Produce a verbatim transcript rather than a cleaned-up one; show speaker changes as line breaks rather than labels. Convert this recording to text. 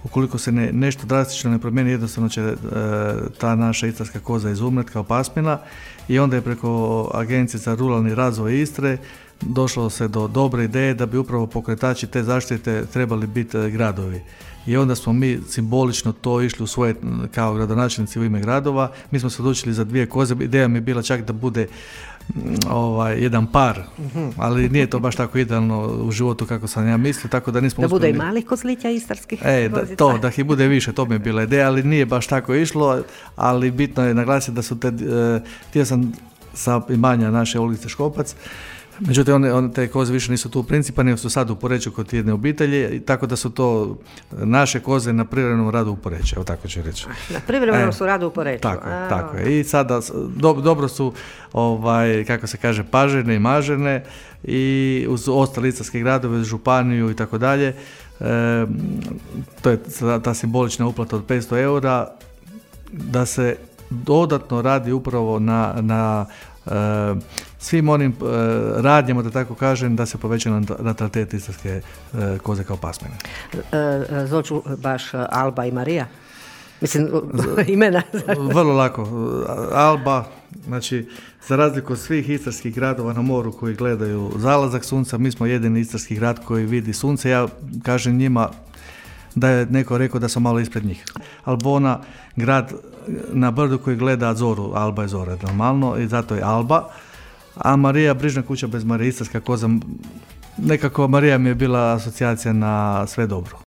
ukoliko se ne, nešto drastično ne promijeni, jednostavno će e, ta naša istarska koza izumreti kao pasmina i onda je preko Agencije za ruralni razvoj Istre došlo se do dobre ideje da bi upravo pokretači te zaštite trebali biti gradovi. I onda smo mi simbolično to išli u svoje, kao gradonačelnici u ime gradova. Mi smo se odlučili za dvije koze. Ideja mi je bila čak da bude ovaj, jedan par, ali nije to baš tako idealno u životu kako sam ja mislio, tako da nismo
da
uspjeli.
bude i malih kozlića istarskih.
E, da, to, da ih bude više, to mi je bila ideja, ali nije baš tako išlo, ali bitno je naglasiti da su te, uh, htio sam sa imanja naše ulice Škopac. Međutim, one, one, te koze više nisu tu u principa, nego su sad u Poreču kod jedne obitelji, tako da su to naše koze na privremenom radu u Poreču, evo tako ću reći.
Na privremenom
e,
su radu u Poreču.
Tako,
A,
tako je. I sada do, dobro su, ovaj, kako se kaže, pažene i mažene i uz ostale istarske gradove, uz županiju i tako dalje. E, to je ta simbolična uplata od petsto eura, da se dodatno radi upravo na, na Uh, svim onim uh, radnjama, da tako kažem, da se poveća natalitet istarske uh, koze kao pasmine.
Uh, Zoću baš Alba i Marija? Mislim, imena.
Vrlo lako. Alba, znači, za razliku od svih istarskih gradova na moru koji gledaju zalazak sunca, mi smo jedini istarski grad koji vidi sunce. Ja kažem njima da je neko rekao da sam malo ispred njih. Albona, grad na brdu koji gleda zoru, Alba je zora normalno i zato je Alba, a Marija, Brižna kuća bez Marije, istarska koza, nekako Marija mi je bila asocijacija na sve dobro.